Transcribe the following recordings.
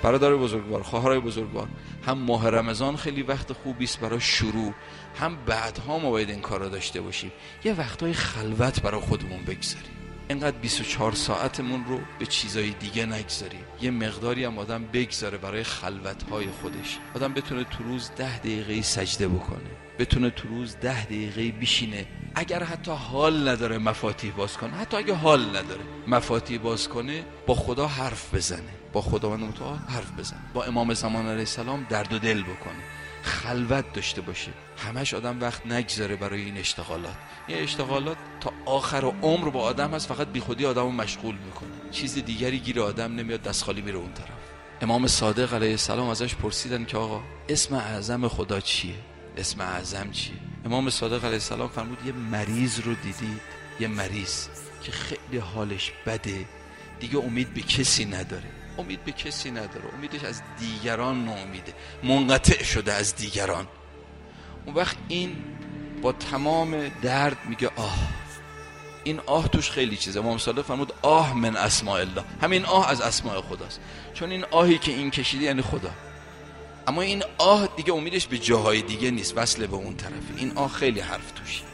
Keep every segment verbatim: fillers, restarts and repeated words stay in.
برادر بزرگوار، خواهرای بزرگوار، هم ماه رمضان خیلی وقت خوبی است برای شروع، هم بعدها ما باید این کارا داشته باشیم. یه وقتای خلوت برای خودمون بگذاریم. اینقدر بیست و چهار ساعتمون رو به چیزای دیگه نگذاریم. یه مقداری هم آدم بگذاره برای خلوت‌های خودش. آدم بتونه تو روز ده دقیقه سجده بکنه، بتونه تو روز ده دقیقه بشینه، اگر حتی حال نداره مفاتیح باز کنه، حتی اگه حال نداره مفاتیح باز کنه، با خدا حرف بزنه، با خداوند متعال حرف بزنه، با امام زمان علیه السلام درد و دل بکنه، خلوت داشته باشه. همش آدم وقت نگذاره برای این اشتغالات. این اشتغالات تا آخر عمر با آدم هست، فقط بی خودی آدمو مشغول میکنه، چیز دیگری گیر آدم نمیاد، دست خالی میره اون طرف. امام صادق علیه السلام ازش پرسیدن که آقا اسم اعظم خدا چیه؟ اسم اعظم چیه؟ امام صادق علیه السلام فرمود یه مریض رو دیدید، یه مریض که خیلی حالش بده، دیگه امید به کسی نداره، امید به کسی نداره، امیدش از دیگران ناامیده، منقطع شده از دیگران. اون وقت این با تمام درد میگه آه. این آه توش خیلی چیزه. امام صادق فرمود آه من اسماء الله، همین آه از اسماء خداست، چون این آهی که این کشیده یعنی خدا. اما این آه دیگه امیدش به جاهای دیگه نیست، وصل به اون طرف. این آه خیلی حرف توش.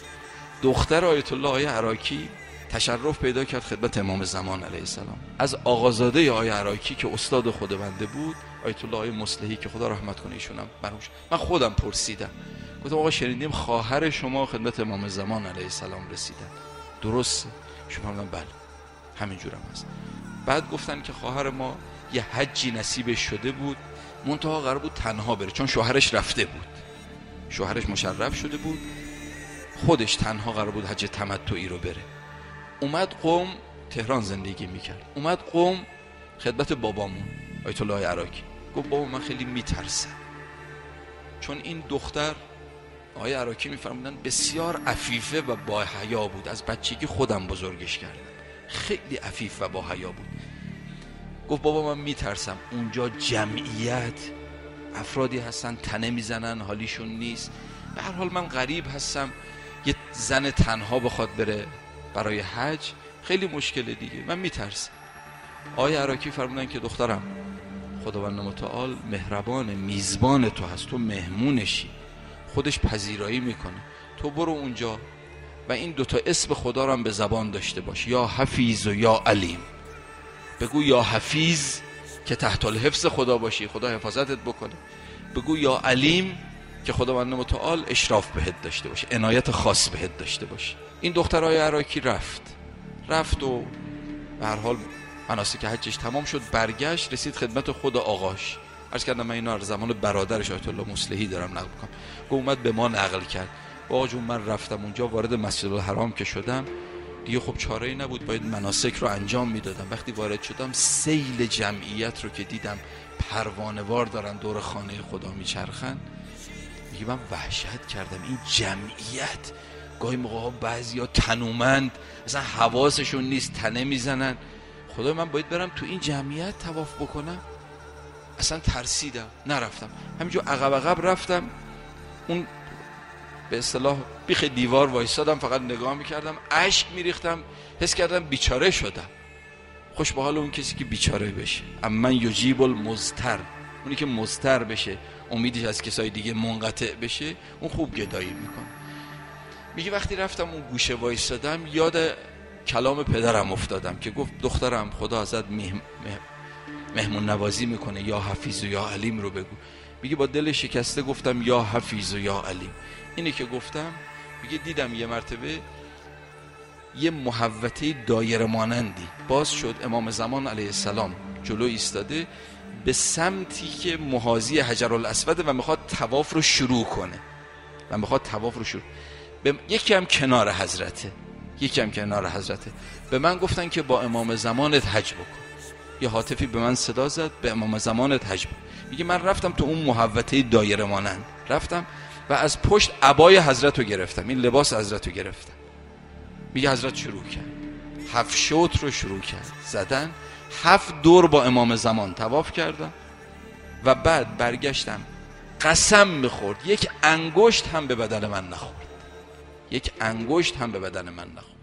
دختر آیت الله آیه عراقی تشرف پیدا کرد خدمت امام زمان علیه السلام. از آقازاده آیه عراقی که استاد خود بنده بود، آیت الله آیه مصلحی که خدا رحمت کنه ایشونم مرحوم، من خودم پرسیدم، گفتم آقا شنیدیم خواهر شما خدمت امام زمان علیه السلام رسیدن، درسته؟ شما فرمودن بله همین جورم هست. بعد گفتن که خواهر ما یه حجی نصیبش شده بود، منتها قرار بود تنها بره چون شوهرش رفته بود، شوهرش مشرف شده بود، خودش تنها قرار بود حج تمتعی رو بره. اومد قم، تهران زندگی میکرد، اومد قم خدمت بابامون آیت الله عراقی، گفت بابا من خیلی میترسم، چون این دختر آقای عراقی میفرمودن بسیار عفیفه و با حیا بود، از بچگی خودم بزرگش کردم، خیلی عفیف و با حیا بود. گفت بابا من میترسم اونجا جمعیت افرادی هستن تنه میزنن، حالیشون نیست، به هر حال من غریب هستم، یه زن تنها بخواد بره برای حج خیلی مشکله دیگه، من میترسم. آقای عراقی فرمودن که دخترم خداوند متعال مهربان، میزبان تو هست، تو مهمونشی، خودش پذیرایی میکنه، تو برو اونجا و این دوتا اسم خدا رو هم به زبان داشته باش، یا حفیظ و یا علیم. بگو یا حفیظ که تحت الحفظ خدا باشی، خدا حفاظتت بکنه، بگو یا علیم که خداوند متعال اشراف بهت داشته باشه، عنایت خاص بهت داشته باشه. این دخترای عراقی رفت رفت و به هر حال مناسک حجش تمام شد، برگشت رسید خدمت خود آقاش. عرض کردم من اینا از زمان برادرش آیت الله مصلحی دارم نقل میکنم، گفت اومد به ما نقل کرد، آقا جون من رفتم اونجا، وارد مسجد الحرام که شدم دیگه خب چاره‌ای نبود، باید مناسک رو انجام میدادم. وقتی وارد شدم سیل جمعیت رو که دیدم پروانه‌وار دارن دور خانه خدا میچرخن، میگه من وحشت کردم، این جمعیت گاهی موقع‌ها بعضیا تنومند مثلا حواسشون نیست تنه میزنن، خدا من باید برم تو این جمعیت طواف بکنم؟ اصلا ترسیدم نرفتم، همینجور عقب عقب رفتم، اون به اصطلاح بیخ دیوار وایسادم، فقط نگاه میکردم، اشک میریختم، حس کردم بیچاره شدم. خوش به حال اون کسی که بیچاره بشه. اما یجیب المضطر، اونی که مضطر بشه، امیدش از کسای دیگه منقطع بشه، اون خوب گدایی میکنه. میگه وقتی رفتم اون گوشه وایسادم یاد کلام پدرم افتادم که گفت دخترم خدا ازت مهم... مهمون نوازی میکنه، یا حفیظ و یا علیم رو بگو. میگه با دل شکسته گفتم یا حفیظ و یا علیم. اینی که گفتم، میگه دیدم یه مرتبه یه محوطه دایره مانندی باز شد، امام زمان علیه السلام جلو ایستاده به سمتی که محاذی حجر الاسود و میخواد طواف رو شروع کنه و میخواد طواف رو شروع به یکی هم کنار حضرته یکی هم کنار حضرته به من گفتن که با امام زمانت حج بکن. یه هاتفی به من صدا زد به امام زمانت حج بکن. میگه من رفتم تو اون محوطه دایره مانند، رفتم و از پشت عبای حضرت رو گرفتم، این لباس حضرت رو گرفتم. میگه حضرت شروع کرد، هفت شوط رو شروع کرد زدن، هفت دور با امام زمان طواف کردم و بعد برگشتم، قسم میخورد یک انگشت هم به بدن من نخورد، یک انگشت هم به بدن من نخورد.